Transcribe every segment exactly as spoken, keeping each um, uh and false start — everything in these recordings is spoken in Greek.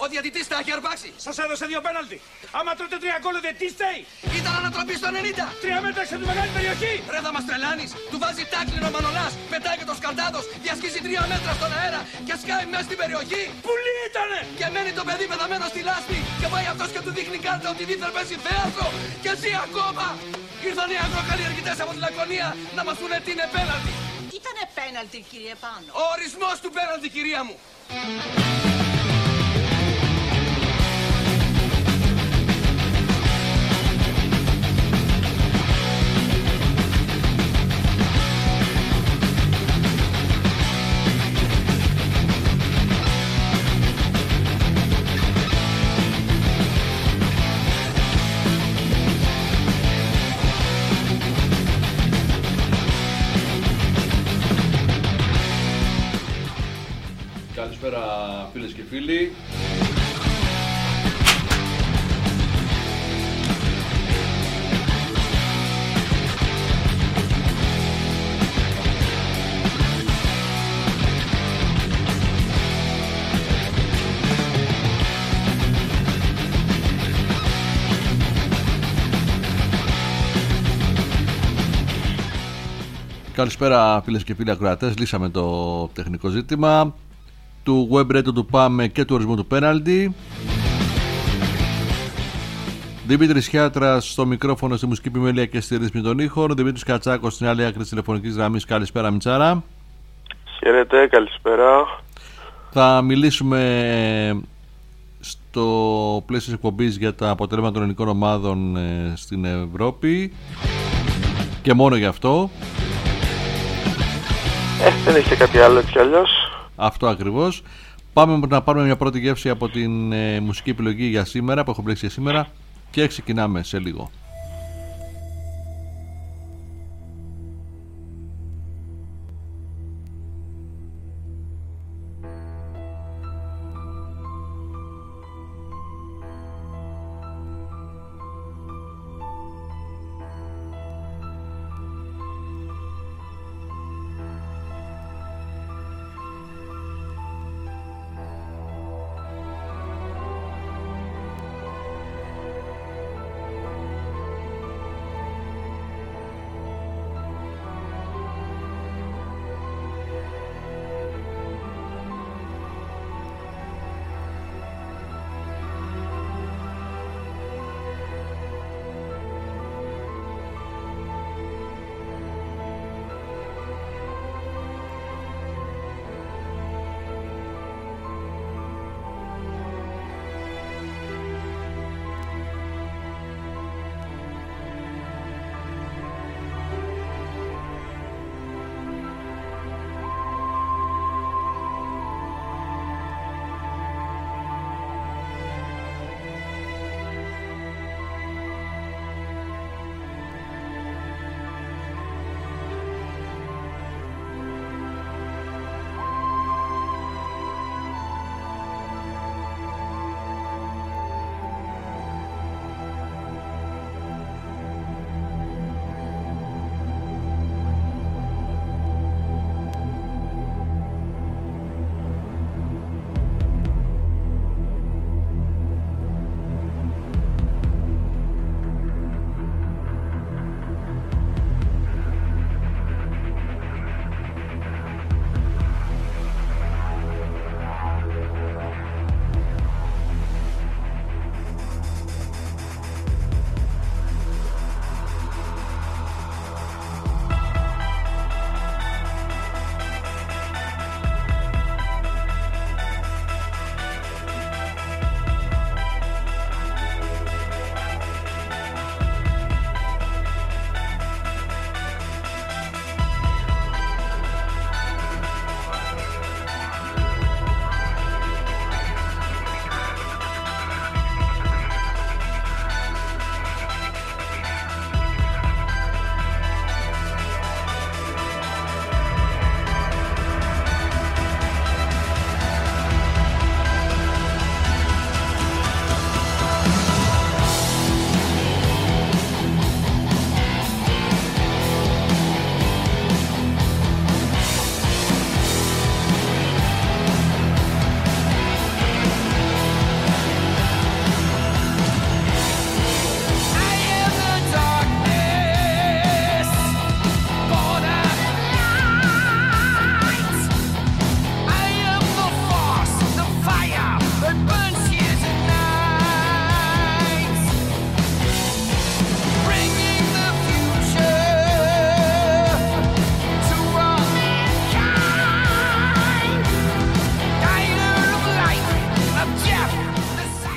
διαιτητής τα έχει αρπάξει. Σας έδωσε δύο πέναλτι. Άμα τρώτε τρία γκολ, ο διαιτητής φταίει. Ήταν ανατροπή στο ενενήντα. Τρία μέτρα έξω από τη μεγάλη περιοχή. Ρε θα μας τρελάνεις. Του βάζει τάκλινο ο Μανολάς. Πετάει και το σκαρτάδος. Διασχίζει τρία μέτρα στον αέρα και σκάει μέσα στην περιοχή. Πουλί ήτανε. Και μένει το παιδί πεθαμένο στη λάσπη. Και πάει αυτός και του δείχνει κάρτα ότι δίθεν παίζει θέατρο. Και ζει ακόμα. Ήρθαν οι αγροκαλλιεργητές από τη Λακωνία να μας πούνε τι είναι πέναλτι. Ήτανε πέναλτι, κύριε Πάνο. Ο ορισμός του πέναλτι, κυρία μου. Καλησπέρα φίλες και φίλοι. Καλησπέρα φίλες και φίλοι ακροατές. Λύσαμε το τεχνικό ζήτημα του web radio του Πάμε και του ορισμού του πέναλτι. Δημήτρης Χιάτρας στο μικρόφωνο, στη μουσική επιμέλεια και στη ρύθμιση των ήχων. Δημήτρης Κατσάκος στην άλλη άκρη της τηλεφωνικής γραμμής. Καλησπέρα Μιτσάρα. Χαίρετε, καλησπέρα. Θα μιλήσουμε στο πλαίσιο της εκπομπής για τα αποτελέσματα των ελληνικών ομάδων στην Ευρώπη και μόνο γι' αυτό. Ε, δεν έχετε κάτι άλλο έτσι κι αλλιώς. Αυτό ακριβώς. Πάμε να πάρουμε μια πρώτη γεύση από την ε, μουσική επιλογή για σήμερα που έχω μπλέξει για σήμερα και ξεκινάμε σε λίγο.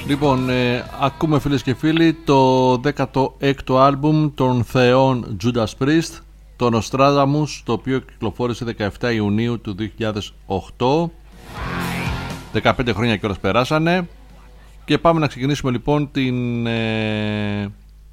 Λοιπόν, ε, ακούμε φίλες και φίλοι το δέκατο έκτο άλμπουμ των θεών Judas Priest, το Nostradamus, το οποίο κυκλοφόρησε δεκαεφτά Ιουνίου του δύο χιλιάδες οκτώ. δεκαπέντε χρόνια κιόλας περάσανε. Και πάμε να ξεκινήσουμε λοιπόν την ε,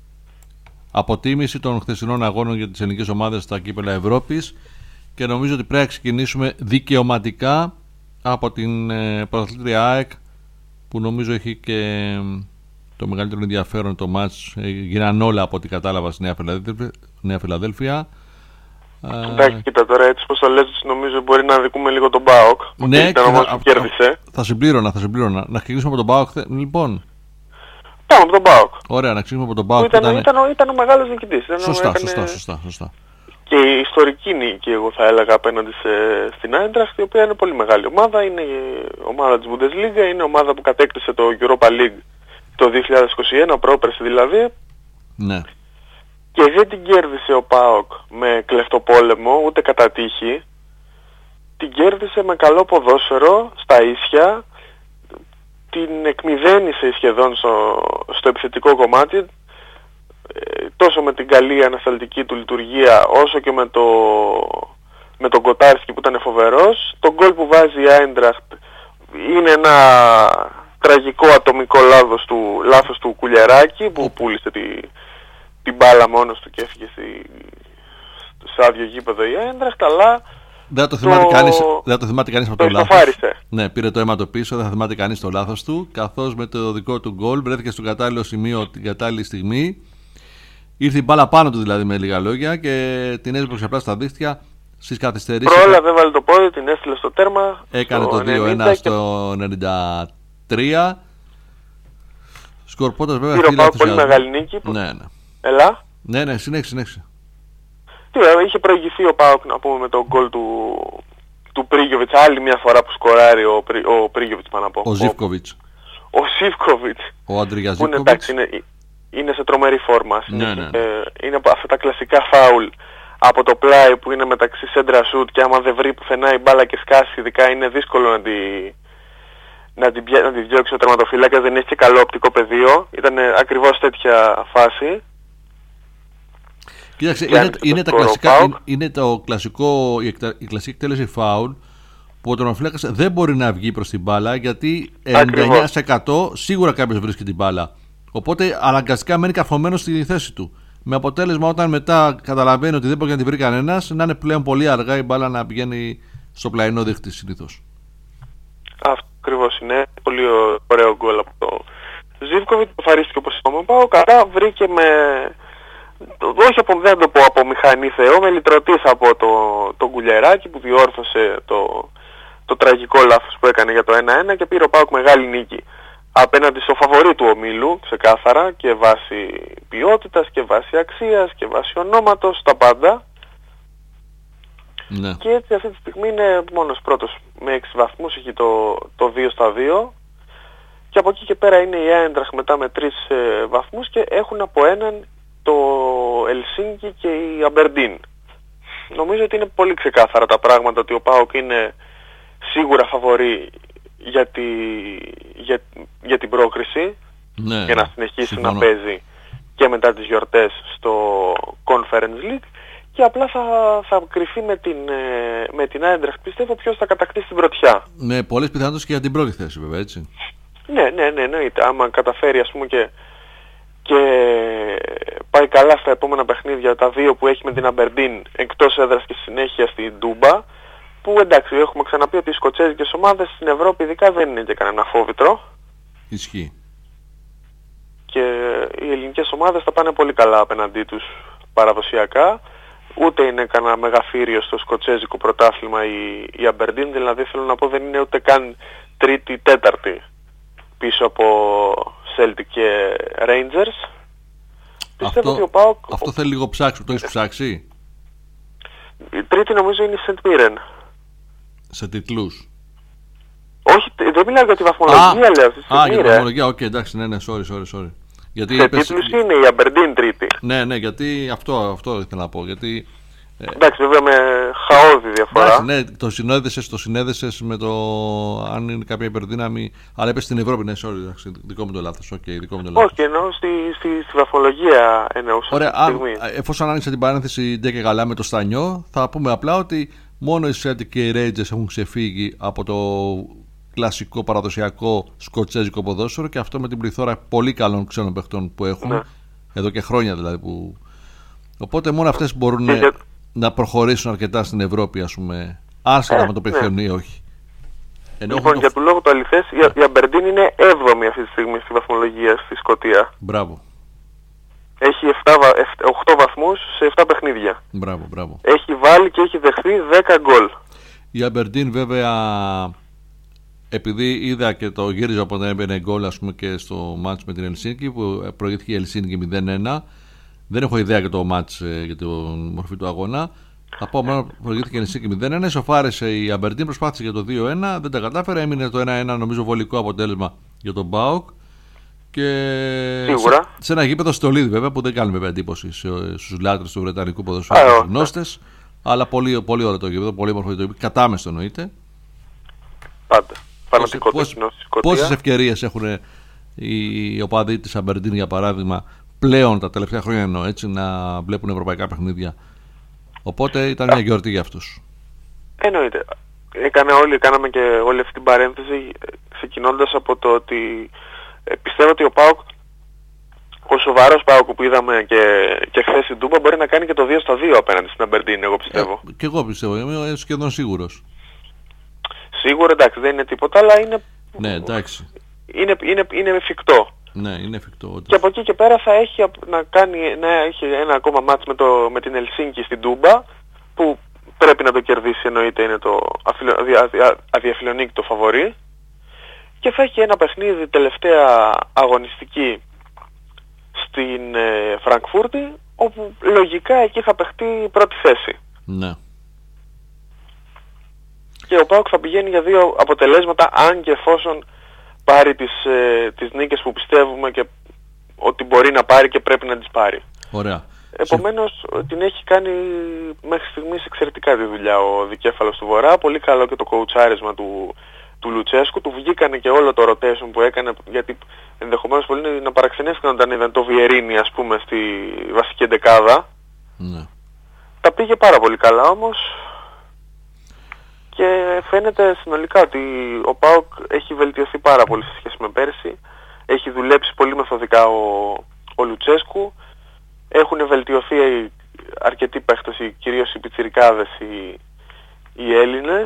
αποτίμηση των χθεσινών αγώνων για τις ελληνικές ομάδες στα κύπελλα Ευρώπης. Και νομίζω ότι πρέπει να ξεκινήσουμε δικαιωματικά από την ε, πρωταθλήτρια ΑΕΚ, που νομίζω έχει και το μεγαλύτερο ενδιαφέρον το μάτς. Γίναν όλα από ό,τι κατάλαβα στη Νέα Φιλαδέλφια. Νέα Φιλαδέλφια. Εντάξει, κοίτα τώρα, έτσι πως το λες, νομίζω μπορεί να δικούμε λίγο τον ΠΑΟΚ. Ναι, ήταν όμως που κέρδισε. Θα συμπλήρωνα, θα συμπλήρωνα. Να ξεκινήσουμε από τον ΠΑΟΚ. Λοιπόν. Πάμε από τον ΠΑΟΚ. Ωραία, να ξεκινήσουμε από τον ΠΑΟΚ. Ήταν, ήταν... Ήταν, ήταν ο μεγάλος νικητής. Σωστά, έκανε... σωστά, σωστά, σωστά. Και η ιστορική νίκη, εγώ θα έλεγα, απέναντι σε, στην Άιντραχτ, η οποία είναι πολύ μεγάλη ομάδα. Είναι η ομάδα της Bundesliga, είναι ομάδα που κατέκτησε το Europa League το δύο χιλιάδες είκοσι ένα, πρόπερση δηλαδή. Ναι. Και δεν την κέρδισε ο ΠΑΟΚ με κλεφτοπόλεμο, ούτε κατά τύχη. Την κέρδισε με καλό ποδόσφαιρο, στα ίσια. Την εκμηδένισε σχεδόν στο, στο επιθετικό κομμάτι, ε, τόσο με την καλή ανασταλτική του λειτουργία, όσο και με, το, με τον Κοτάρσκι που ήταν φοβερός. Το γκολ που βάζει η Άιντραχτ είναι ένα τραγικό ατομικό λάθος του, λάθος του Κουλιεράκη, που πούλησε τη, την μπάλα μόνος του και έφυγε στη, σε άδειο γήπεδο η Άιντραχτ, αλλά δεν το θυμάται το... κανείς, δεν το θυμάται κανείς από το, το λάθος. Ναι, πήρε το αίμα το πίσω, δεν θα θυμάται κανείς το λάθος του, καθώς με το δικό του γκολ βρέθηκε στο κατάλληλο σημείο την κατάλληλη στιγμή. Ήρθε η μπάλα πάνω του δηλαδή, με λίγα λόγια, και την έσπρωξε απλά στα δίχτυα στις καθυστερήσεις. Πρόλαβε, έβαλε το πόδι, την έστειλε στο τέρμα. Έκανε το δύο ένα στο ενενήντα τρία. Σκορπώντας βέβαια πήρε πάω πολύ μεγάλη νίκη. Που... Ναι, ναι. Έλα. Ναι, ναι, συνέχισε, συνέχισε. Τι βέβαια, είχε προηγηθεί ο ΠΑΟΚ, να πούμε, με τον γκολ του, του Πρίγιοβιτς, άλλη μια φορά που σκοράρει ο, Πρι, ο Πρίγιοβιτς, πάνω από. Ο Ζίβκοβιτς. Ο Ζίβκοβιτς. Ο Αντρίγια Ζίβκοβιτς. Είναι, εντάξει, είναι, είναι σε τρομερή φόρμα. Ναι, ναι, ναι. Ε, είναι από αυτά τα κλασικά φάουλ από το πλάι που είναι μεταξύ σέντρα σουτ, και άμα δεν βρει πουθενά η μπάλα και σκάσει, ειδικά είναι δύσκολο να τη, να την, να τη διώξει ο τερματοφύλακας, δεν έχει και καλό οπτικό πεδίο. Ήταν ακριβώς τέτοια φάση. Κοίταξε, είναι, είναι, τα κλασικά, είναι, είναι το κλασικό, η, εκτα, η κλασική εκτέλεση φάουλ που ο τερματοφύλακας δεν μπορεί να βγει προς την μπάλα, γιατί ενενήντα εννέα τοις εκατό σίγουρα κάποιος βρίσκει την μπάλα. Οπότε αναγκαστικά μένει καρφωμένος στη θέση του. Με αποτέλεσμα, όταν μετά καταλαβαίνει ότι δεν μπορεί να την βρει κανένας, να είναι πλέον πολύ αργά η μπάλα να πηγαίνει στο πλαϊνό δίχτυ συνήθως. Αυτό ακριβώς είναι. Πολύ ωραίο γκολ από το Ζίβκοβιτ. Φαρίστηκε, όπως είπαμε, πάω καλά. Βρήκε με. Όχι από, δεν το πω από μηχανή Θεό, με λυτρωτής από το, το Κουλιεράκι που διόρθωσε το, το τραγικό λάθος που έκανε για το ένα ένα, και πήρε ο ΠΑΟΚ μεγάλη νίκη απέναντι στο φαβορί του ομίλου, ξεκάθαρα, και βάσει ποιότητας και βάσει αξίας και βάσει ονόματος, τα πάντα. Ναι. Και έτσι αυτή τη στιγμή είναι μόνος πρώτος με έξι βαθμούς, έχει το, το δύο στα δύο, και από εκεί και πέρα είναι η Άιντραχτ μετά με τρεις ε, βαθμούς, και έχουν από έναν το Ελσίνκι και η Αμπερντίν. Νομίζω ότι είναι πολύ ξεκάθαρα τα πράγματα, ότι ο ΠΑΟΚ είναι σίγουρα φαβορί για, τη, για, για την πρόκριση, ναι, για να συνεχίσει συμφωνώ. να παίζει και μετά τις γιορτές στο Conference League, και απλά θα, θα κρυφεί με την, με την Άιντραχτ, πιστεύω, ποιος θα κατακτήσει την πρωτιά. Με πολλές πιθανότητες και για την πρώτη θέση, βέβαια, έτσι. Ναι, ναι, ναι, ναι. Άμα καταφέρει, ας πούμε, και και πάει καλά στα επόμενα παιχνίδια, τα δύο που έχει με την Αμπερντίν εκτός έδρας και συνέχεια στην Ντούμπα, που εντάξει, έχουμε ξαναπεί ότι οι σκοτσέζικες ομάδες στην Ευρώπη ειδικά δεν είναι και κανένα φόβητρο. Ισχύει. Και οι ελληνικές ομάδες θα πάνε πολύ καλά απέναντί τους παραδοσιακά. Ούτε είναι κανένα μεγαφύριο στο σκοτσέζικο πρωτάθλημα η, η Αμπερντίν, δηλαδή θέλω να πω δεν είναι ούτε καν τρίτη, τέταρτη πίσω από Celtic και Rangers. Αυτό, ότι ο ΠΑΟΚ, αυτό θέλει λίγο ψάξει, το έχεις ψάξει? Η τρίτη νομίζω είναι η Σεντ Μίρεν. Σε τίτλους? Όχι, δεν μιλάω για τη βαθμολογία, α, λέω. Α, για τη βαθμολογία, οκ, okay, εντάξει, ναι, ναι, sorry, sorry, sorry. Γιατί σε είπες... τίτλους είναι η Αμπερντίν τρίτη. Ναι, ναι, γιατί αυτό, αυτό ήθελα να πω. Γιατί Εντάξει, βέβαια με χαόδη διαφορά. Εντάξει, ναι, το συνέδεσες, το συνέδεσες με το αν είναι κάποια υπερδύναμη. Αλλά είπες στην Ευρώπη, ναι, sorry, εντάξει, δικό μου το λάθος. Okay, δικό μου το λάθος. Όχι, εννοώ στη, στη, στη βαθμολογία εννοούσα. Ωραία, αν, εφόσον άνοιξε την παρένθεση ντε και καλά με το Στανιό, θα πούμε απλά ότι μόνο οι Celtic και οι Rangers έχουν ξεφύγει από το κλασικό παραδοσιακό σκοτσέζικο ποδόσφαιρο και αυτό με την πληθώρα πολύ καλών ξένων παιχτών που έχουν. Ναι. Εδώ και χρόνια δηλαδή. Που... Οπότε μόνο αυτές μπορούν για... να προχωρήσουν αρκετά στην Ευρώπη, ας πούμε, άσχετα ε, με το παιχτών ναι. ή όχι. Ενώ λοιπόν, το... για του λόγου του αληθές, η Αμπερντίν είναι έβδομη αυτή τη στιγμή στη βαθμολογία στη Σκωτία. Μπράβο. Έχει οκτώ βαθμούς σε επτά παιχνίδια. Μπράβο, μπράβο. Έχει βάλει και έχει δεχθεί δέκα γκολ. Η Αμπερντίν βέβαια, επειδή είδα και το γύριζα από όταν έμπαινε γκολ, ας πούμε, και στο μάτς με την Ελσίνκη που προηγήθηκε η Ελσίνκη μηδέν ένα. Δεν έχω ιδέα για το μάτς, για τη μορφή του αγώνα. Θα πω μόνο που προηγήθηκε η Ελσίνκη μηδέν ένα. Ισοφάρισε η Αμπερντίν, προσπάθησε για το δύο ένα, δεν τα κατάφερε. Έμεινε το ένα ένα, νομίζω, βολικό αποτέλεσμα για τον ΠΑΟΚ. Και σίγουρα. Σε, σε ένα γήπεδο στολίδι, βέβαια, που δεν κάνει βέβαια εντύπωση στους λάτρες του βρετανικού ποδοσφαίρου, στους γνώστες. Αλλά πολύ, πολύ ωραίο το γήπεδο, πολύ όμορφο το γήπεδο. Κατάμεστο εννοείται. Πάντα. Φανατικό το κοινό στη Σκωτία. Πόσες ευκαιρίες έχουν οι οπαδοί της Αμπερντίν, για παράδειγμα, πλέον τα τελευταία χρόνια εννοώ, έτσι, να βλέπουν ευρωπαϊκά παιχνίδια. Οπότε ήταν μια γιορτή για αυτούς. Εννοείται. Έκανα όλοι, κάναμε και όλη αυτή την παρένθεση ξεκινώντας από το ότι ε, πιστεύω ότι ο ΠΑΟΚ, ο σοβαρός ΠΑΟΚ που είδαμε και, και χθες στην Τούμπα, μπορεί να κάνει και το δύο στα δύο απέναντι στην Αμπερντίν, εγώ πιστεύω. Ε, και εγώ πιστεύω, είμαι σχεδόν σίγουρος. Σίγουρα, εντάξει, δεν είναι τίποτα, αλλά είναι, ναι, εντάξει. είναι, είναι, είναι εφικτό. Ναι, είναι εφικτό. Όντως. Και από εκεί και πέρα θα έχει να κάνει, να έχει ένα ακόμα μάτς με, το, με την Ελσίνκη στην Τούμπα, που πρέπει να το κερδίσει, εννοείται, είναι το αδιαφιλονίκητο φαβορί. Και θα έχει ένα παιχνίδι τελευταία αγωνιστική στην ε, Φραγκφούρτη, όπου λογικά εκεί θα παιχτεί η πρώτη θέση. Ναι. Και ο ΠΑΟΚ θα πηγαίνει για δύο αποτελέσματα, αν και εφόσον πάρει τις, ε, τις νίκες που πιστεύουμε και ότι μπορεί να πάρει και πρέπει να τις πάρει. Ωραία. Επομένως Συ... την έχει κάνει μέχρι στιγμής εξαιρετικά τη δουλειά ο δικέφαλος του Βορρά. Πολύ καλό και το κοουτσάρισμα του, του Λουτσέσκου. Του βγήκανε και όλο το rotation που έκανε, γιατί ενδεχομένως πολλοί να παραξενεύτηκαν όταν είδαν το Βιερίνι, ας πούμε, στη βασική εντεκάδα. Ναι. Τα πήγε πάρα πολύ καλά όμως. Και φαίνεται συνολικά ότι ο ΠΑΟΚ έχει βελτιωθεί πάρα πολύ σε σχέση με πέρσι. Έχει δουλέψει πολύ μεθοδικά ο, ο Λουτσέσκου. Έχουν βελτιωθεί αρκετοί παίχτες, κυρίως οι πιτσιρικάδες, οι, οι Έλληνες.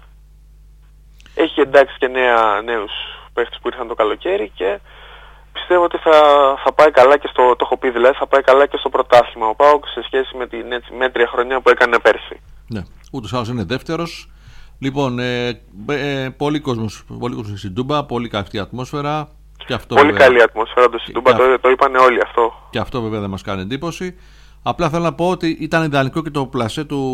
Έχει εντάξει και νέα, νέους παίχτες που ήρθαν το καλοκαίρι και πιστεύω ότι θα, θα πάει καλά και στο, το έχω πει δηλαδή, θα πάει καλά και στο πρωτάθλημα ο ΠΑΟΚ σε σχέση με την έτσι, μέτρια χρονιά που έκανε πέρσι. Ναι, ούτως άλλως είναι δεύτερος. Λοιπόν, ε, ε, πολύ κόσμος, πολύ κόσμος στην Τούμπα, πολύ καυτή ατμόσφαιρα. Και αυτό, πολύ βέβαια, καλή ατμόσφαιρα το στην Τούμπα, το, το είπανε όλοι αυτό. Και αυτό βέβαια δεν μας κάνει εντύπωση. Απλά θέλω να πω ότι ήταν ιδανικό και το πλασέ του.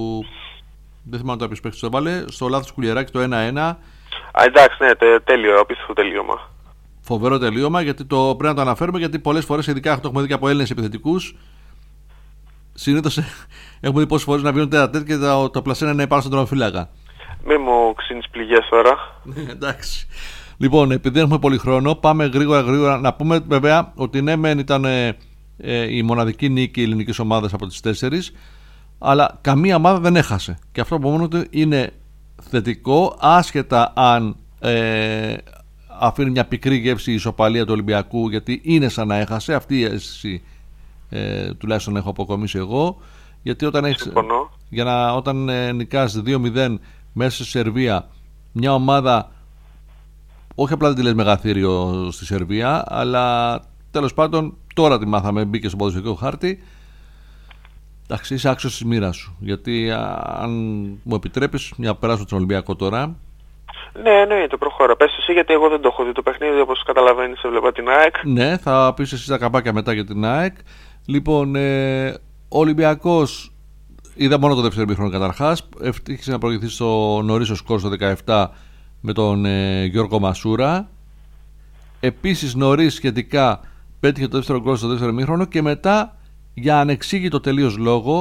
Δεν θυμάμαι το ποιος παίκτης το έβαλε. Στο λάθος Κουλιεράκη το ένα ένα. Α, εντάξει, ναι, τε, τέλειο, απίστευτο τελείωμα. Φοβερό τελείωμα, γιατί το πρέπει να το αναφέρουμε, γιατί πολλές φορές, ειδικά το έχουμε δει και από Έλληνες επιθετικούς, συνήθως έχουμε δει πόσες φορές να βγαίνουν τέτα και το, το πλασέ να είναι πάνω στον τερματοφύλακα. Μη μου ξύνεις πληγές τώρα. Εντάξει. Λοιπόν, επειδή δεν έχουμε πολύ χρόνο, πάμε γρήγορα γρήγορα. Να πούμε βέβαια ότι ναι, μεν ήταν ε, ε, η μοναδική νίκη ελληνικής ομάδας από τις τέσσερις, αλλά καμία ομάδα δεν έχασε. Και αυτό από μόνο του είναι θετικό, άσχετα αν ε, αφήνει μια πικρή γεύση η ισοπαλία του Ολυμπιακού, γιατί είναι σαν να έχασε. Αυτή η αίσθηση ε, τουλάχιστον έχω αποκομίσει εγώ. Γιατί όταν, έχεις, για να, όταν ε, νικάς δύο μηδέν μέσα στη Σερβία, μια ομάδα, όχι απλά δεν τη λες μεγαθύριο στη Σερβία, αλλά τέλος πάντων τώρα τη μάθαμε, μπήκε στο ποδοσφαιρικό χάρτη. Εντάξει, είσαι άξιος της μοίρας σου. Γιατί αν μου επιτρέπεις, μια περάσουμε στον Ολυμπιακό τώρα. Ναι, εννοείται, προχώρα. Πες εσύ, γιατί εγώ δεν το έχω δει το παιχνίδι, όπως καταλαβαίνεις, έβλεπα την ΑΕΚ. Ναι, θα πεις εσύ τα καμπάκια μετά για την ΑΕΚ. Λοιπόν, ε, ο Ολυμπιακός, είδα μόνο το δεύτερο ημίχρονο καταρχάς. Ευτύχησε να προηγηθεί στο νωρίς ο σκορ στο δεκαεπτά με τον ε, Γιώργο Μασούρα. Επίσης νωρίς σχετικά πέτυχε το δεύτερο γκολ στο δεύτερο ημίχρονο και μετά, για ανεξήγητο τελείως λόγο,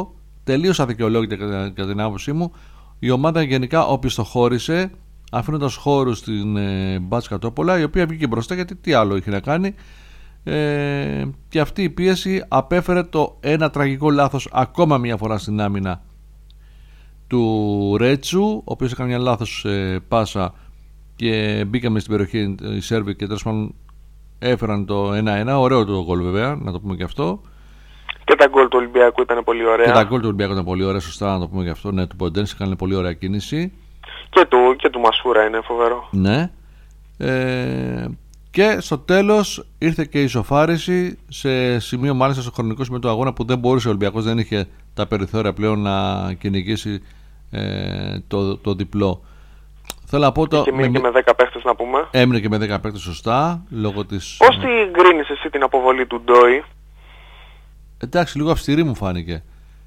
τελείως αδικαιολόγητα κατά την άποψή μου, η ομάδα γενικά οπισθοχώρησε, αφήνοντας χώρους στην ε, Μπάτς Κατόπολα, η οποία βγήκε μπροστά γιατί τι άλλο είχε να κάνει. Ε, και αυτή η πίεση απέφερε το ένα τραγικό λάθος ακόμα μια φορά στην άμυνα του Ρέτσου, ο οποίος έκανε μια λάθος ε, πάσα και μπήκαμε στην περιοχή οι Σέρβοι και τέλος πάντων έφεραν το ένα ένα. Ωραίο το γκολ βέβαια, να το πούμε και αυτό. Και τα γκολ του Ολυμπιακού ήταν πολύ ωραία. Και τα γκολ του Ολυμπιακού ήταν πολύ ωραία, σωστά να το πούμε και αυτό. Ναι, του Ποντένση έκανε πολύ ωραία κίνηση. Και του, και του Μασούρα είναι φοβερό. Ναι. Ε, και στο τέλος ήρθε και η ισοφάριση σε σημείο, μάλιστα στο χρονικό σημείο του αγώνα, που δεν μπορούσε ο Ολυμπιακός, δεν είχε τα περιθώρια πλέον να κυνηγήσει ε, το, το διπλό. Θέλω να πω το, και μείνει με, και με δέκα παίχτες να πούμε. Έμεινε και με δέκα παίχτες, σωστά, λόγω της... Πώς τη γκρίνεις εσύ την αποβολή του Ντόι? Εντάξει, λίγο αυστηρή μου φάνηκε.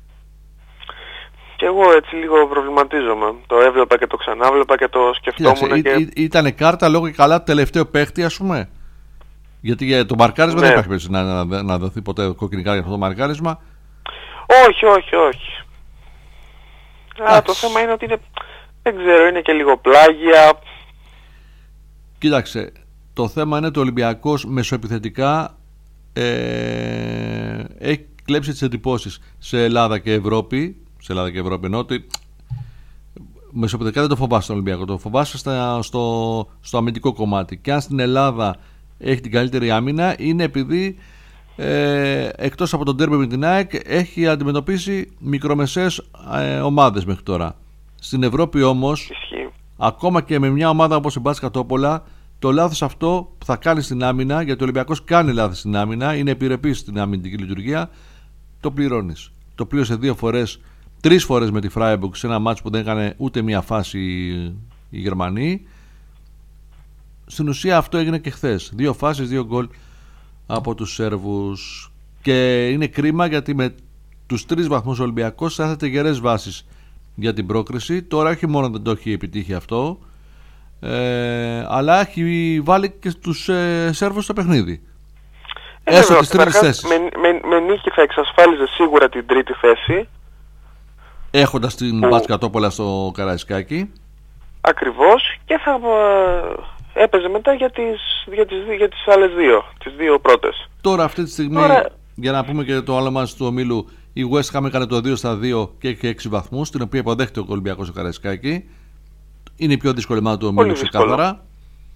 Και εγώ έτσι λίγο προβληματίζομαι. Το έβλεπα και το ξανάβλεπα και το σκεφτόμουν. Και... Ήτανε κάρτα λόγω και καλά τελευταίο παίχτη, ας πούμε. Γιατί για το μαρκάρισμα ναι. δεν υπάρχει περίπτωση να, να, να δοθεί ποτέ κόκκινη κάρτα για αυτό το μαρκάρισμα. Όχι, όχι, όχι. Α, το θέμα είναι ότι είναι, δεν ξέρω, είναι και λίγο πλάγια. Κοίταξε, το θέμα είναι ότι ο Ολυμπιακός μεσοεπιθετικά ε, έχει κλέψει τις εντυπώσεις σε Ελλάδα και Ευρώπη. Σε Ελλάδα και Ευρώπη, ενώ ότι μεσοπαιδικά δεν το φοβάσαι τον Ολυμπιακό, το φοβάσαι στα, στο, στο αμυντικό κομμάτι. Και αν στην Ελλάδα έχει την καλύτερη άμυνα, είναι επειδή ε, εκτός από τον ντέρμπι με την ΑΕΚ έχει αντιμετωπίσει μικρομεσαίες ε, ομάδες μέχρι τώρα. Στην Ευρώπη όμως, Ισχύει. ακόμα και με μια ομάδα όπως η Μπάτς Κατόπολα, το λάθος αυτό που θα κάνει στην άμυνα, γιατί ο Ολυμπιακός κάνει λάθος στην άμυνα, είναι επιρρεπής στην αμυντική λειτουργία, το πληρώνεις. Το πλήρωσε δύο φορές. Τρεις φορές με τη Φράιμπουργκ σε ένα μάτς που δεν έκανε ούτε μία φάση οι Γερμανοί. Στην ουσία αυτό έγινε και χθες. Δύο φάσεις, δύο γκολ από τους Σέρβους. Και είναι κρίμα γιατί με τους τρεις βαθμούς ο Ολυμπιακός θα έθετε γερές βάσεις για την πρόκριση. Τώρα όχι μόνο δεν το έχει επιτύχει αυτό, ε, αλλά έχει βάλει και τους ε, Σέρβους στο παιχνίδι. Ε, Έστω τις τρίτες θέσεις. Με, με, με νίκη θα εξασφάλιζε σίγουρα την τρίτη θέση, έχοντας την που... Μπάτς Κατόπολα στο Καραϊσκάκι. Ακριβώς. Και θα ε, έπαιζε μετά για τις, για, τις, για τις άλλες δύο, τις δύο πρώτες. Τώρα αυτή τη στιγμή, Τώρα... για να πούμε και το άλλο μάτς του ομίλου, η West Ham έκανε το δύο στα δύο και έχει έξι βαθμούς, την οποία υποδέχεται ο Ολυμπιακός στο Καραϊσκάκι. Είναι η πιο δύσκολη ομάδα του ομίλου ξεκάθαρα.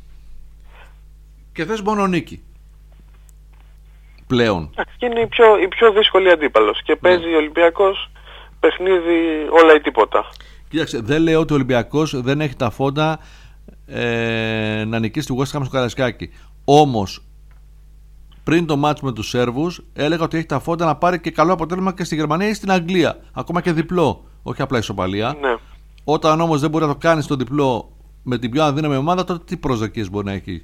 Και θες μόνο νίκη πλέον. Και είναι η πιο, η πιο δύσκολη αντίπαλος. Και παίζει ναι. ο Ολυμπιακός παιχνίδι όλα ή τίποτα. Κοίταξε, δεν λέω ότι ο Ολυμπιακός δεν έχει τα φόντα ε, να νικήσει τη West Ham στο Καραϊσκάκι. Όμως πριν το μάτς με τους Σέρβους έλεγα ότι έχει τα φόντα να πάρει και καλό αποτέλεσμα και στη Γερμανία ή στην Αγγλία. Ακόμα και διπλό, όχι απλά ισοπαλία. Ναι. Όταν όμως δεν μπορεί να το κάνει στο διπλό με την πιο αδύναμη ομάδα, τότε τι προσδοκίες μπορεί να έχει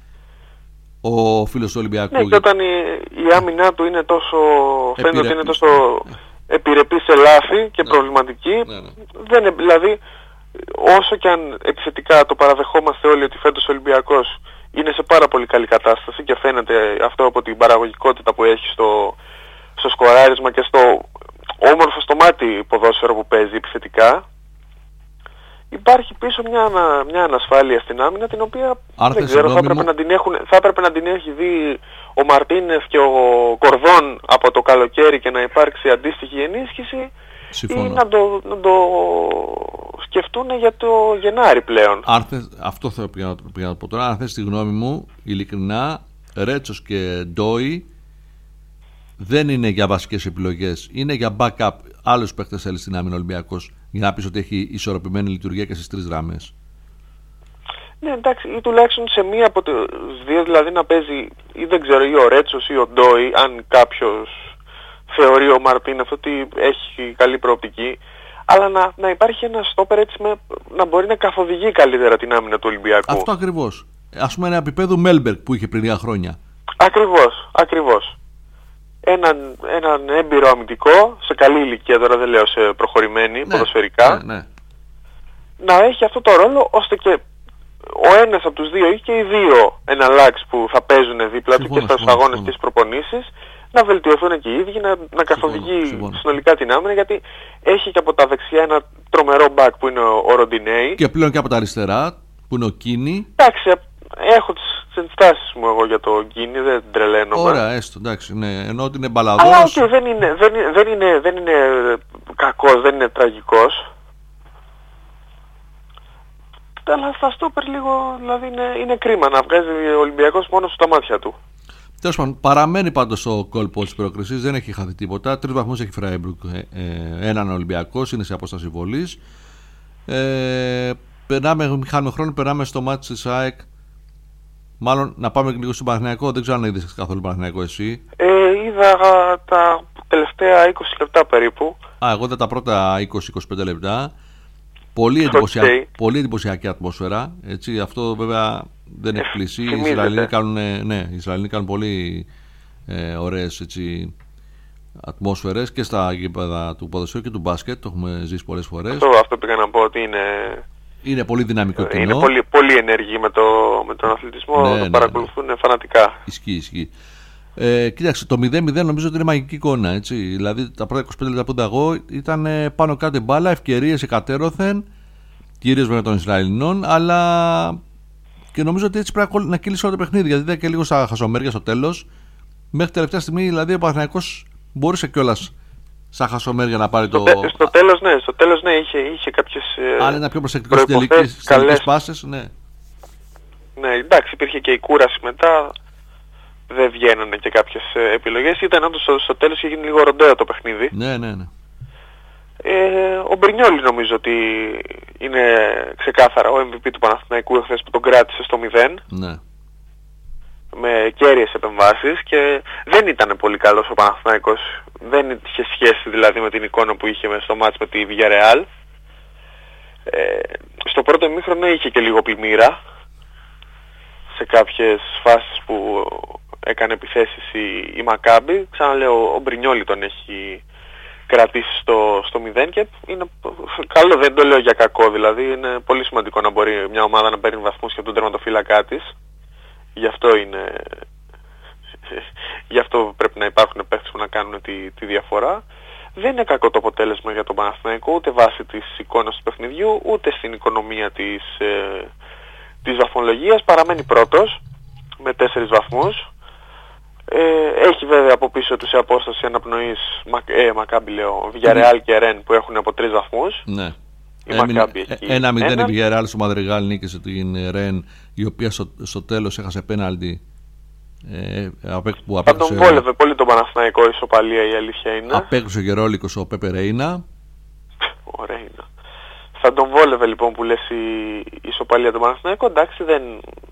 ο φίλος του Ολυμπιακού? Ναι, και όταν η, η άμυνά του είναι τόσο, φαίνεται ότι είναι τόσο επιρρεπή σε λάθη και ναι. προβληματική, ναι, ναι. δεν, δηλαδή όσο και αν επιθετικά το παραδεχόμαστε όλοι ότι φέτος ο Ολυμπιακός είναι σε πάρα πολύ καλή κατάσταση και φαίνεται αυτό από την παραγωγικότητα που έχει στο, στο σκοράρισμα και στο όμορφο στο μάτι ποδόσφαιρο που παίζει επιθετικά, υπάρχει πίσω μια, ανα, μια ανασφάλεια στην άμυνα, την οποία Άρθε, δεν ξέρω, θα έπρεπε, μου... να την έχουν, θα έπρεπε να την έχει δει ο Μαρτίνεφ και ο Κορδόν από το καλοκαίρι και να υπάρξει αντίστοιχη ενίσχυση. Συμφωνώ. Ή να το, να το σκεφτούν για το Γενάρη πλέον. Άρθε, αυτό θα πήγα να, πήγα να πω τώρα. Αν θες τη γνώμη μου, ειλικρινά, Ρέτσος και Ντόι δεν είναι για βασικές επιλογές. Είναι για backup. Άλλους παίκτες θέλει στην άμυνα Ολυμπιακός, για να πεις ότι έχει ισορροπημένη λειτουργία και στις τρεις γραμμές. Ναι, εντάξει, ή τουλάχιστον σε μία από τις δύο, δηλαδή να παίζει, ή δεν ξέρω, ή ο Ρέτσος ή ο Ντόι, αν κάποιος θεωρεί ο Μαρτίνεφ ότι έχει καλή προοπτική, αλλά να, να υπάρχει ένα στόπερ έτσι με, να μπορεί να καθοδηγεί καλύτερα την άμυνα του Ολυμπιακού. Αυτό ακριβώς. Ας πούμε ένα επίπεδο Μέλμπεργκ που είχε πριν δύο χρόνια. Ακριβώς, ακριβώς. Έναν, έναν έμπειρο αμυντικό, σε καλή ηλικία τώρα, δεν λέω σε προχωρημένη, ναι, ποδοσφαιρικά, ναι, ναι. να έχει αυτό το ρόλο, ώστε και ο ένας από τους δύο ή και οι δύο εναλλάξεις που θα παίζουν δίπλα του και στους αγώνες και στις προπονήσεις, να βελτιωθούν και οι ίδιοι, να, να καθοδηγεί συμφωνώ. συνολικά την άμυνα, γιατί έχει και από τα δεξιά ένα τρομερό μπακ που είναι ο, ο Ροντινέη. Και πλέον και από τα αριστερά που είναι ο Κίνη. Εντάξει, έχω τις ενστάσεις μου εγώ για το Κίνη, δεν τρελαίνομαι. Ωραία, έστω, εντάξει, ναι, ενώ ότι είναι μπαλαδόρος. Αλλά okay, δεν, είναι, δεν, είναι, δεν, είναι, δεν είναι κακός, δεν είναι τραγικός. Αλλά στα στόπερ λίγο, δηλαδή είναι, είναι κρίμα να βγάζει ο Ολυμπιακός μόνο στα μάτια του. Τέλος πάντων, παραμένει πάντως ο κόλπο της πρόκρισης, δεν έχει χαθεί τίποτα. Τρεις βαθμούς έχει Φράιμπουργκ, ε, ε, έναν Ολυμπιακός, είναι σε απόσταση βολής. Ε, περνάμε, μην χάνουμε χρόνο, περνάμε στο μάτι της ΑΕΚ. Μάλλον να πάμε λίγο στον Παναθηναϊκό, δεν ξέρω αν είδες καθόλου Παναθηναϊκό εσύ. Ε, είδα τα τελευταία είκοσι λεπτά περίπου. Α, εγώ είδα τα πρώτα είκοσι με είκοσι πέντε λεπτά. Πολύ, εντυπωσιακ... okay. Πολύ εντυπωσιακή ατμόσφαιρα. Έτσι, αυτό βέβαια δεν εκπλήσει. Οι Ισραηλοί κάνουν, ναι, οι Ισραηλοί κάνουν πολύ ε, ωραίες έτσι, ατμόσφαιρες και στα γήπεδα του ποδοσφαίρου και του μπάσκετ. Το έχουμε ζήσει πολλές φορές. Αυτό, αυτό πήγα να πω ότι είναι, είναι πολύ δυναμικό κοινό. Είναι πολύ, πολύ ενεργοί με, το, με τον αθλητισμό. Ναι, το ναι, παρακολουθούν ναι. φανατικά. Ισχύει, ισχύει. Ε, κοίταξε, το μηδέν μηδέν νομίζω ότι είναι μαγική εικόνα. Έτσι. Δηλαδή τα πρώτα είκοσι πέντε λεπτά που είδα εγώ ήταν πάνω κάτω μπάλα, ευκαιρίες εκατέρωθεν, κυρίως με των Ισραηλινών, αλλά και νομίζω ότι έτσι πρέπει να κύλησε όλο το παιχνίδι. Γιατί ήταν και λίγο στα χασομέρια στο τέλος. Μέχρι τελευταία στιγμή δηλαδή ο Παναθηναϊκός μπορούσε κιόλας στα χασομέρια να πάρει στο το. Τε, στο τέλος ναι, στο τέλος ναι, είχε, είχε κάποιες. Αν είναι πιο προσεκτικό στις τελικές πάσες, ναι. Ναι, εντάξει, υπήρχε και η κούραση μετά. Δεν βγαίνανε και κάποιες επιλογές. Ήταν όντως στο, στο τέλος είχε γίνει λίγο ροντέο το παιχνίδι. Ναι, ναι, ναι. Ε, ο Μπρινιόλι νομίζω ότι είναι ξεκάθαρα ο εμ βι πι του Παναθηναϊκού εχθές που τον κράτησε στο μηδέν. Ναι. Με κέρυες επεμβάσεις και δεν ήταν πολύ καλός ο Παναθηναϊκός. Δεν είχε σχέση δηλαδή με την εικόνα που είχε στο μάτς με τη Villarreal. Ε, στο πρώτο ημίχρονο είχε και λίγο πλημμύρα σε κάποιες φάσεις που έκανε επιθέσεις η, η Μακάμπι. Ξαναλέω, ο Μπρινιόλι τον έχει κρατήσει στο, στο μηδέν και είναι καλό, δεν το λέω για κακό δηλαδή. Είναι πολύ σημαντικό να μπορεί μια ομάδα να παίρνει βαθμούς και από τον τερματοφύλακά της. Γι' αυτό είναι... Γι' αυτό πρέπει να υπάρχουν παίκτες που να κάνουν τη, τη διαφορά. Δεν είναι κακό το αποτέλεσμα για τον Παναθηναϊκό, ούτε βάσει της εικόνας του παιχνιδιού, ούτε στην οικονομία της, ε, της βαθμολογίας. Παραμένει πρώτος με τέσσερις βαθμούς. Ε, έχει βέβαια από πίσω του σε απόσταση αναπνοής ε, Μακάμπι λέω, Villarreal και Ρεν που έχουν από τρεις βαθμούς. Ναι. Ένα μηδέν η Villarreal στο Μαδριγάλ νίκησε την Ρεν, η οποία στο, στο τέλος έχασε πέναλτι. Ε, που θα τον βόλευε πολύ τον Παναθηναϊκό ισοπαλία, η αλήθεια είναι. Απέκρουσε ο γερόλικος ο Πέπε Ρέινα. Ο Ρέινα. Θα τον βόλευε λοιπόν που λες η, η ισοπαλία του Παναθηναϊκού. Εντάξει, δεν,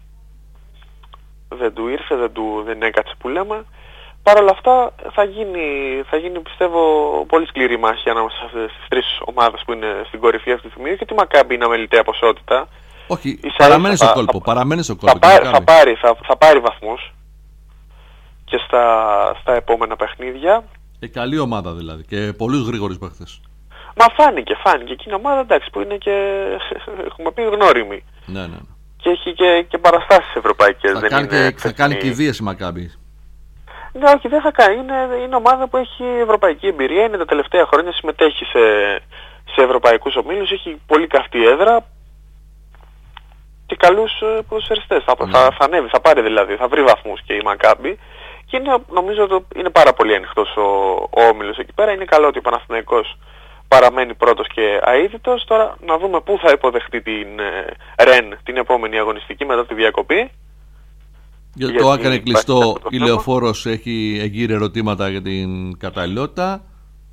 δεν του ήρθε, δεν, του, δεν έκατσε που λέμε. Παρ' όλα αυτά θα γίνει, θα γίνει πιστεύω πολύ σκληρή μάχη ανάμεσα στις τρεις ομάδες που είναι στην κορυφή αυτή τη στιγμή και τη Μακάμπι είναι αμεληταία ποσότητα. Όχι, παραμένει στο κόλπο. Θα, παραμένει στο κόλπο θα, θα, θα, πάρει, θα, θα πάρει βαθμούς και στα, στα επόμενα παιχνίδια. Και καλή ομάδα δηλαδή και πολλούς γρήγορους παίχτες. Μα φάνηκε, φάνηκε εκείνη η ομάδα εντάξει που είναι και έχουμε πει γνώριμη. Ναι, ναι, ναι. Και έχει και, και παραστάσεις ευρωπαϊκές. Θα, δεν κάνει, είναι και, θα κάνει και ιδίες η Μακάμπι. Ναι, όχι, δεν θα κάνει. Είναι, είναι ομάδα που έχει ευρωπαϊκή εμπειρία. Είναι τα τελευταία χρόνια, συμμετέχει σε, σε ευρωπαϊκούς ομίλους. Έχει πολύ καυτή έδρα και καλούς ποδοσφαιριστές. Θα, ναι. θα, θα ανέβει, θα πάρει δηλαδή, θα βρει βαθμούς και η Μακάμπι. Και είναι, νομίζω ότι είναι πάρα πολύ ανοιχτός ο, ο όμιλος εκεί πέρα. Είναι καλό ότι ο Παναθηναϊκός παραμένει πρώτος και αείδητος. Τώρα να δούμε πού θα υποδεχτεί την Ρεν την επόμενη αγωνιστική μετά τη διακοπή. Για το έκανε κλειστό, η Λεωφόρος έχει εγείρει ερωτήματα για την καταλληλότητα.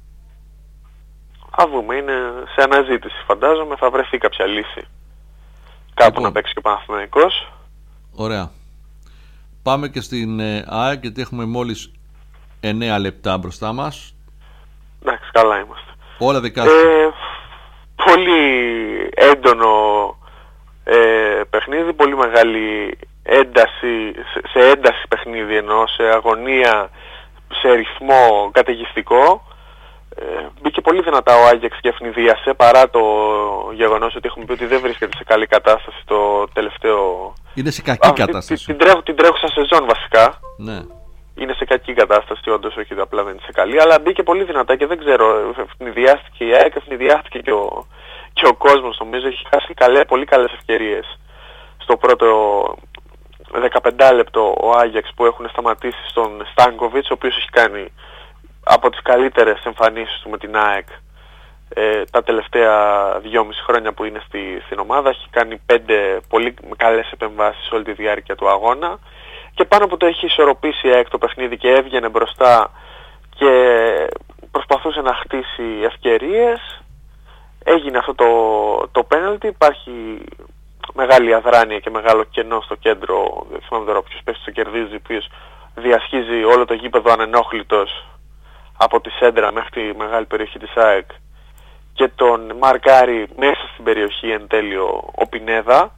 Θα δούμε, είναι σε αναζήτηση φαντάζομαι, θα βρεθεί κάποια λύση. Κάπου λοιπόν να παίξει και ο Παναθηναϊκός. Ωραία. Πάμε και στην ΑΕΚ γιατί έχουμε μόλις εννέα λεπτά μπροστά μας. Εντάξει, καλά είμαστε. Όλα δικά σου. Ε, πολύ έντονο ε, παιχνίδι, πολύ μεγάλη ένταση, σε, σε ένταση παιχνίδι εννοώ, σε αγωνία, σε ρυθμό καταιγιστικό. Ε, μπήκε πολύ δυνατά ο Άγιαξ και ευνηδίασε παρά το γεγονός ότι έχουμε πει ότι δεν βρίσκεται σε καλή κατάσταση το τελευταίο... Είναι σε κακή Α, κατάσταση. Την, την, τρέχ, την τρέχουσα σεζόν βασικά. Ναι. είναι σε κακή κατάσταση, όντως, όχι απλά δεν είναι σε καλή, αλλά μπήκε πολύ δυνατά και δεν ξέρω, ευνηδιάστηκε η ΑΕΚ, ευνηδιάστηκε και ο, και ο κόσμος, νομίζω, έχει χάσει καλέ, πολύ καλές ευκαιρίες στο πρώτο δεκαπέντε λεπτό ο Άγιαξ που έχουν σταματήσει στον Στάνκοβιτς, ο οποίος έχει κάνει από τις καλύτερες εμφανίσεις του με την ΑΕΚ ε, τα τελευταία δυόμιση χρόνια που είναι στη, στην ομάδα. Έχει κάνει πέντε πολύ καλές επεμβάσεις όλη τη διάρκεια του αγώνα και πάνω από το έχει ισορροπήσει η ΑΕΚ το παιχνίδι και έβγαινε μπροστά και προσπαθούσε να χτίσει ευκαιρίες. Έγινε αυτό το, το πέναλτι, υπάρχει μεγάλη αδράνεια και μεγάλο κενό στο κέντρο, δεν θυμάμαι τώρα ποιος πέφτει στο κερδίζει, ο οποίος διασχίζει όλο το γήπεδο ανενόχλητος από τη σέντρα μέχρι τη μεγάλη περιοχή της ΑΕΚ και τον μαρκάρει μέσα στην περιοχή εν τέλει ο, ο Πινέδα.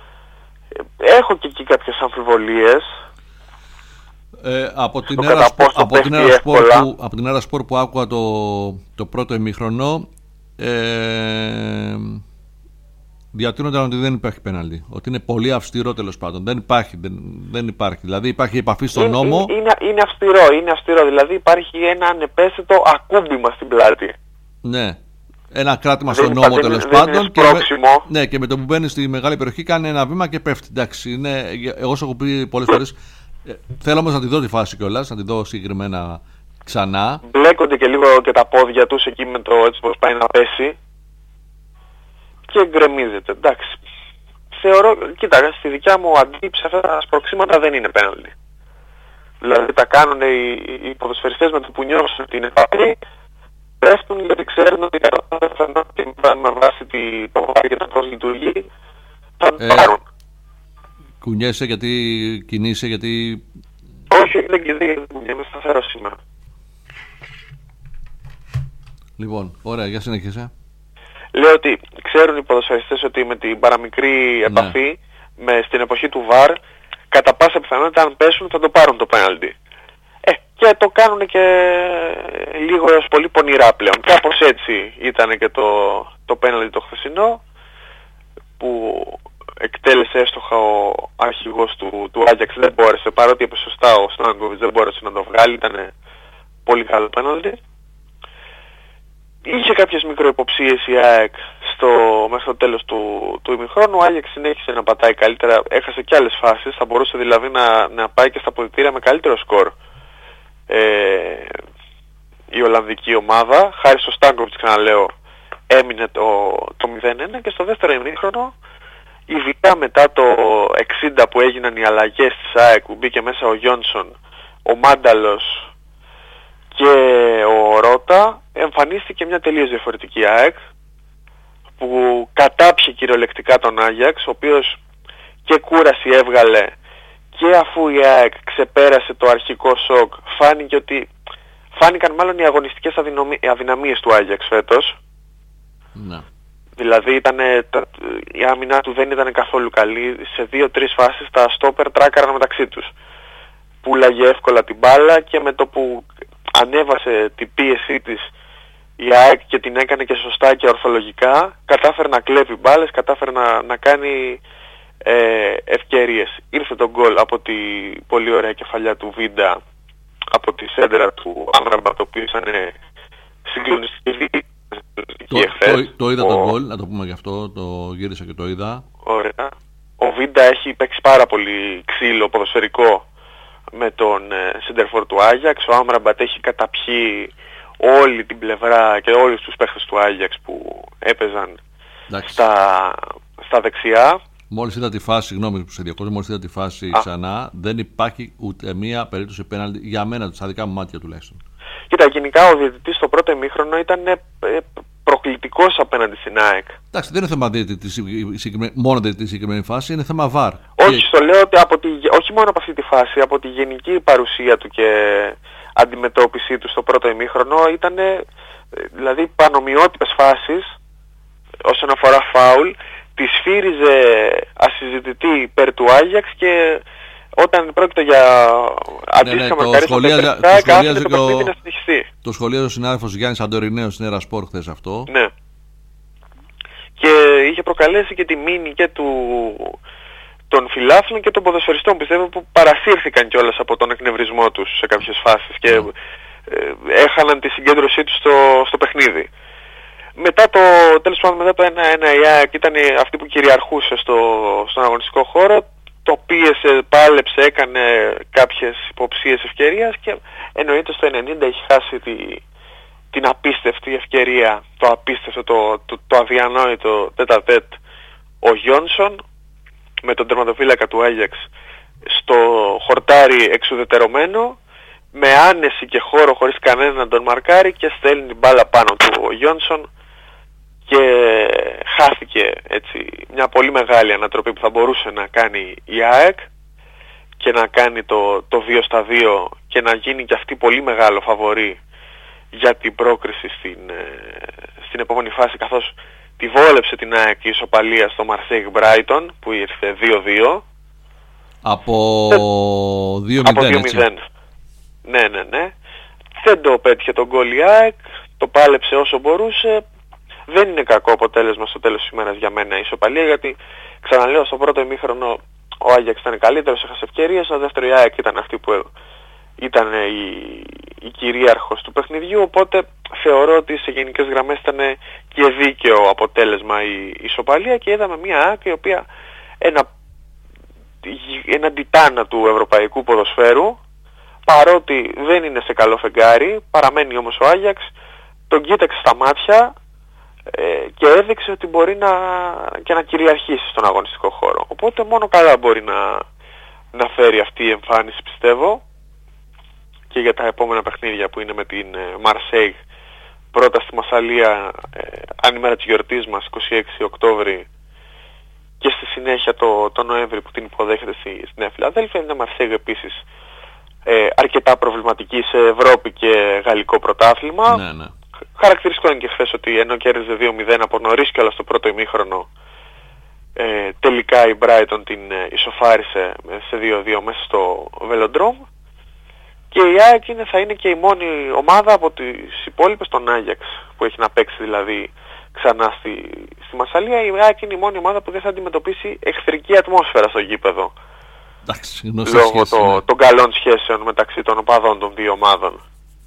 Έχω και εκεί κάποιες αμφιβολίες. Ε, από, την έρα, από, την έρα που, από την έρα σπορ που άκουγα το, το πρώτο ημίχρονο, ε, διατείνονταν ότι δεν υπάρχει πέναλτι. Ότι είναι πολύ αυστηρό, τέλος πάντων. Δεν υπάρχει, δεν, δεν υπάρχει. Δηλαδή υπάρχει επαφή στον είναι, νόμο. Είναι, είναι, είναι αυστηρό, είναι αυστηρό. Δηλαδή υπάρχει ένα ανεπαίσθητο ακούμπημα στην πλάτη. Ναι. Ένα κράτημα δεν στον νόμο, τέλος πάντων. Και με, ναι, και με το που μπαίνει στη μεγάλη περιοχή κάνει ένα βήμα και πέφτει. Εντάξει, είναι, εγώ σου έχω πει πολλές φορές. Θέλω όμως να τη δω τη φάση κιόλας, να τη δω συγκεκριμένα ξανά. Μπλέκονται και λίγο και τα πόδια τους εκεί με το έτσι πως πάει να πέσει. Και γκρεμίζεται, εντάξει. Θεωρώ, κοίτα, στη δικιά μου αντίληψη αυτά τα σπροξήματα δεν είναι πέναλτι. Δηλαδή τα κάνουν οι, οι ποδοσφαιριστές με το που νιώσουν την επαφή, πέφτουν γιατί ξέρουν ότι με βάση το βάρη και το πώς λειτουργεί θα το ε, πάρουν. Κουνιέσαι γιατί κινείσαι, γιατί... Όχι, δεν κουνιέμαι, σταθερό σήμερα. Λοιπόν, ωραία, για συνέχισε. Λέω ότι ξέρουν οι ποδοσφαιριστές ότι με την παραμικρή επαφή ναι. με, στην εποχή του βαρ κατά πάσα πιθανότητα αν πέσουν θα το πάρουν το πέναλτι. Ε, και το κάνουν και λίγο έως πολύ πονηρά πλέον. Κάπως έτσι ήταν και το, το πέναλτι το χθεσινό που εκτέλεσε έστοχα ο αρχηγός του, του Άγιαξ, δεν μπόρεσε, παρότι είπε σωστά ο Στάνκοβιτς δεν μπόρεσε να το βγάλει, ήταν πολύ καλό πέναλτι. Είχε κάποιες μικροϊποψίες η ΑΕΚ στο, μέχρι το τέλος του, του ημιχρόνου. Ο Άγιαξ συνέχισε να πατάει καλύτερα, έχασε και άλλες φάσεις, θα μπορούσε δηλαδή να, να πάει και στα αποδυτήρια με καλύτερο σκορ ε, η Ολλανδική ομάδα. Χάρη στο Στάνκοβιτς, ξαναλέω, έμεινε το, το μηδέν ένα και στο δεύτερο ημίχρονο ειδικά μετά το εξήντα που έγιναν οι αλλαγές της ΑΕΚ που μπήκε μέσα ο Γιόνσον, ο Μάνταλος και ο Ρώτα, εμφανίστηκε μια τελείως διαφορετική ΑΕΚ που κατάπιε κυριολεκτικά τον Άγιαξ, ο οποίος και κούραση έβγαλε και αφού η ΑΕΚ ξεπέρασε το αρχικό σοκ φάνηκε ότι φάνηκαν μάλλον οι αγωνιστικές αδυναμίες του Άγιαξ φέτος. Ναι. Δηλαδή ήτανε, τα, η άμυνα του δεν ήταν καθόλου καλή, σε δύο-τρεις φάσεις τα στόπερ τράκαραν μεταξύ τους. Πούλαγε εύκολα την μπάλα και με το που ανέβασε την πίεσή της η ΑΕΚ και την έκανε και σωστά και ορθολογικά, κατάφερε να κλέβει μπάλες, κατάφερε να, να κάνει ε, ευκαιρίες. Ήρθε το γκολ από τη πολύ ωραία κεφαλιά του Βίντα από τη σέντρα του Άμραμπα, το οποίο ήταν συγκλονιστική. Το, το, το είδα ο... το γκολ, να το πούμε γι' αυτό, το γύρισα και το είδα. Ωραία. Ο Βίντα έχει παίξει πάρα πολύ ξύλο ποδοσφαιρικό με τον σεντερφόρ του Άγιαξ. Ο Άμραμπατ έχει καταπιεί όλη την πλευρά και όλους τους παίχτες του Άγιαξ που έπαιζαν στα, στα δεξιά. Μόλις είδα τη φάση, συγγνώμη που σε διακόπτω, μόλις είδα τη φάση Α. ξανά, δεν υπάρχει ούτε μία περίπτωση πέναλτι για μένα, στα δικά μου μάτια τουλάχιστον. Κοίτα, γενικά ο διαιτητής στο πρώτο ημίχρονο ήταν προκλητικός απέναντι στην ΑΕΚ. Εντάξει, δεν είναι θέμα διαιτητή, μόνο διαιτητή συγκεκριμένη φάση, είναι θέμα βαρ. Όχι, και... στο λέω ότι από τη, όχι μόνο από αυτή τη φάση, από τη γενική παρουσία του και αντιμετώπιση του στο πρώτο ημίχρονο ήταν δηλαδή πανομοιότυπες φάσεις όσον αφορά φάουλ, τη σφύριζε ασυζητητή υπέρ του Άγιαξ και όταν πρόκειται για αντίστοιχα μαρκαρίσματα τεχνικά κάθεται το παιχνίδι να συνεχιστεί. Το σχολίαζε ο συνάδελφος Γιάννης Αντορινέος στην Έρα Σπορ χθες αυτό. Ναι. Και είχε προκαλέσει και τη μήνυ και του, των φιλάθλων και των ποδοσφαιριστών, πιστεύω, που παρασύρθηκαν κιόλας από τον εκνευρισμό τους σε κάποιες φάσεις και mm. ε, έχαναν τη συγκέντρωσή τους στο, στο παιχνίδι. Μετά το, τέλος πάντων, μετά το ένα ένα η ΑΕΚ ήταν αυτή που κυριαρχούσε στο, στον αγωνιστικό χώρο, το πίεσε, πάλεψε, έκανε κάποιες υποψίες ευκαιρίας και εννοείται στο ενενήντα έχει χάσει τη, την απίστευτη ευκαιρία, το απίστευτο, το, το, το αδιανόητο τέτα-τέτ ο Γιόνσον με τον τερματοφύλακα του Άγιαξ στο χορτάρι εξουδετερωμένο, με άνεση και χώρο χωρίς κανένα να τον μαρκάρει, και στέλνει την μπάλα πάνω του ο Γιόνσον και χάθηκε έτσι μια πολύ μεγάλη ανατροπή που θα μπορούσε να κάνει η ΑΕΚ και να κάνει το, το δύο στα δύο και να γίνει και αυτή πολύ μεγάλο φαβορί για την πρόκριση στην, στην επόμενη φάση, καθώς τη βόλεψε την ΑΕΚ η ισοπαλία στο Μαρσέιγ Μπράιτον που ήρθε δύο δύο από δύο μηδέν. Ναι, ναι, ναι. Δεν το πέτυχε τον γκολ η ΑΕΚ, το πάλεψε όσο μπορούσε. Δεν είναι κακό αποτέλεσμα στο τέλος της ημέρας για μένα η ισοπαλία, γιατί ξαναλέω, στο πρώτο ημίχρονο ο Άγιαξ ήταν καλύτερος, έχασε ευκαιρίες, στο δεύτερο η ΑΕΚ ήταν αυτή που ήταν η, η κυρίαρχος του παιχνιδιού, οπότε θεωρώ ότι σε γενικές γραμμές ήταν και δίκαιο αποτέλεσμα η, η ισοπαλία, και είδαμε μια ΑΕΚ η οποία ένα, ένα τιτάνα του ευρωπαϊκού ποδοσφαίρου, παρότι δεν είναι σε καλό φεγγάρι, παραμένει όμως ο Άγιαξ, τον κοίταξε στα μάτια ε, και έδειξε ότι μπορεί να, και να κυριαρχήσει στον αγωνιστικό χώρο. Οπότε μόνο καλά μπορεί να, να φέρει αυτή η εμφάνιση, πιστεύω, και για τα επόμενα παιχνίδια που είναι με την Μαρσέιγ, πρώτα στη Μασσαλία ε, ανήμερα της γιορτής μας, είκοσι έξι Οκτώβρη, και στη συνέχεια το, το Νοέμβρη που την υποδέχεται στη, στη Νέα Φιλαδέλφια. Είναι Μαρσέιγ επίσης ε, αρκετά προβληματική σε Ευρώπη και γαλλικό πρωτάθλημα. Ναι, ναι. Χαρακτηριστικό είναι και χθες ότι ενώ κέρδιζε δύο μηδέν από νωρίς και όλα στο πρώτο ημίχρονο, ε, τελικά η Brighton την ε, ισοφάρισε σε δύο δύο μέσα στο Velodrome. Και η ΑΕΚ είναι, θα είναι και η μόνη ομάδα από τις υπόλοιπες, τον Άγιαξ που έχει να παίξει δηλαδή ξανά στη, στη Μασσαλία. Η ΑΕΚ είναι η μόνη ομάδα που δεν θα αντιμετωπίσει εχθρική ατμόσφαιρα στο γήπεδο. Εντάξει, λόγω το, ναι. των καλών σχέσεων μεταξύ των οπαδών των δύο ομάδων.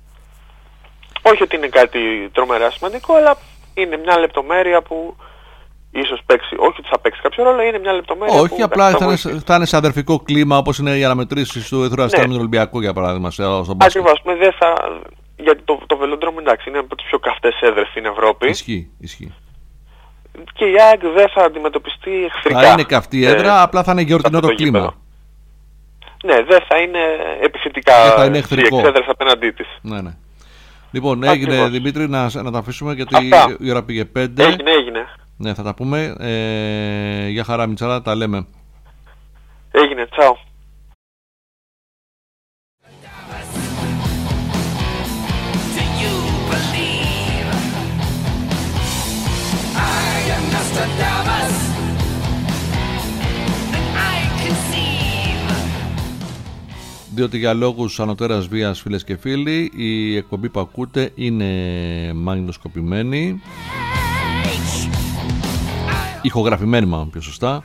Όχι ότι είναι κάτι τρομερά σημαντικό, αλλά είναι μια λεπτομέρεια που ίσως παίξει, όχι ότι θα παίξει κάποιο ρόλο, είναι μια λεπτομέρεια. Όχι, που απλά θα, θα, θα είναι σε αδερφικό κλίμα, όπως είναι οι αναμετρήσεις του Εθνικού Αστέρου με τον Ολυμπιακό, για παράδειγμα, στον μπάσκετ. Ακριβώς, δεν θα. Γιατί το, το Velodrome, εντάξει, είναι από τις πιο καυτές έδρες στην Ευρώπη. Ισχύει, ισχύει. Και η ΑΕΚ δεν θα αντιμετωπιστεί εχθρικά. Θα είναι καυτή έδρα, ε, απλά θα είναι γιορτινό το, το κλίμα. Γήπεδο. Ναι, δεν θα είναι επιθετικά οι εξέδρες απέναντί της. Ναι, ναι. Λοιπόν, έγινε Ακριβώς. Δημήτρη, να, να τα αφήσουμε γιατί Αυτά. η ώρα πήγε πέντε. Έγινε, έγινε. Ναι, θα τα πούμε. Ε, για χαρά, Μιτσάρα, τα λέμε. Έγινε, τσάου. Διότι για λόγους ανωτέρας βίας, φίλες και φίλοι, η εκπομπή που ακούτε είναι μαγνητοσκοπημένη, ηχογραφημένη μάλλον πιο σωστά.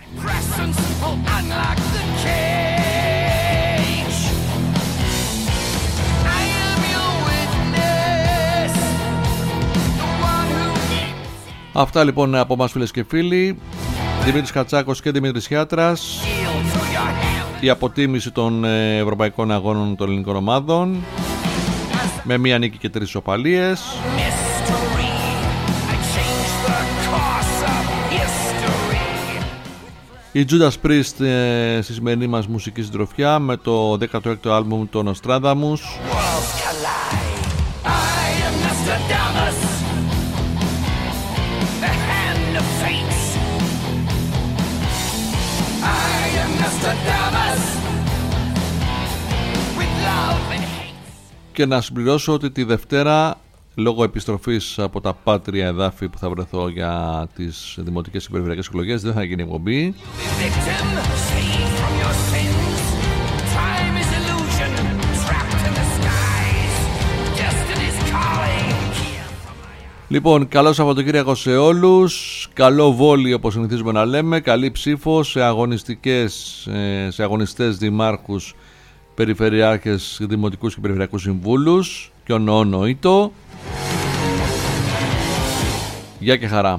Αυτά λοιπόν από εμάς, φίλες και φίλοι. Δημήτρης Κατσάκος και Δημήτρης Χιάτρας. Η αποτίμηση των ευρωπαϊκών αγώνων των ελληνικών ομάδων με μία νίκη και τρεις ισοπαλίες. Η Judas Priest ε, στη σημερινή μας μουσική συντροφιά με το δέκατο έκτο άλμπουμ των Nostradamus. Και να συμπληρώσω ότι τη Δευτέρα, λόγω επιστροφής από τα πάτρια εδάφη που θα βρεθώ για τις δημοτικές και περιφερειακές εκλογές, δεν θα γίνει εκπομπή. Λοιπόν, καλό Σαββατοκύριακο σε όλους. Καλό Βόλι, όπως συνηθίζουμε να λέμε. Καλή ψήφο σε, αγωνιστικές, σε αγωνιστές δημάρχους, περιφερειάρχες, δημοτικούς και περιφερειακούς συμβούλους και ονοονοήτο. Γεια και χαρά.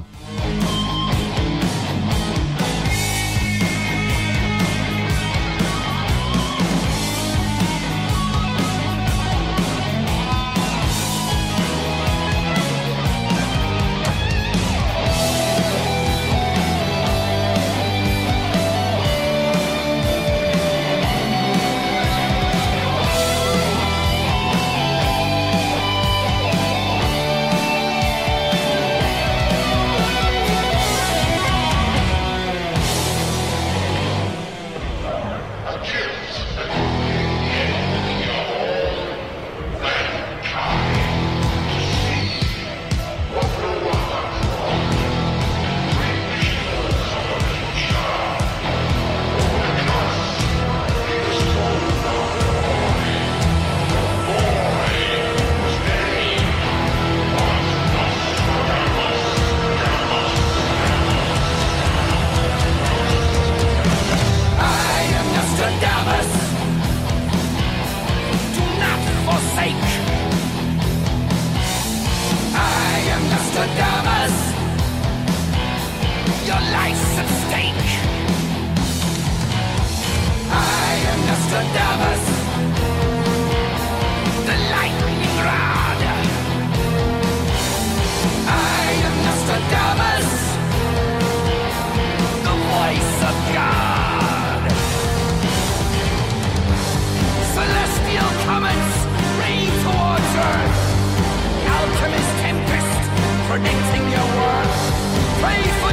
Predicting your worth. Pray for